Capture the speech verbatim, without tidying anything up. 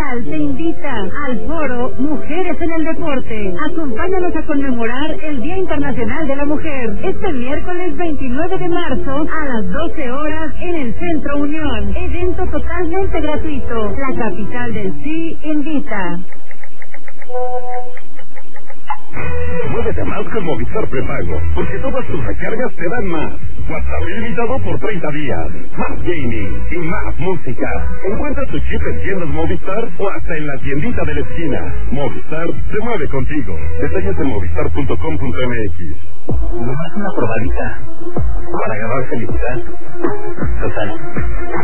Capital te invita al foro Mujeres en el Deporte. Acompáñanos a conmemorar el Día Internacional de la Mujer este miércoles veintinueve de marzo a las doce horas en el Centro Unión. Evento totalmente gratuito. La Capital del Sí invita. Muévete más con Movistar Prepago, porque todas tus recargas te dan más. WhatsApp ilimitado por treinta días, más gaming y más música. Encuentra tu chip en tiendas Movistar o hasta en la tiendita de la esquina. Movistar se mueve contigo. Detalles en movistar punto com punto m x. Nomás una probadita para agarrar felicidad. Total.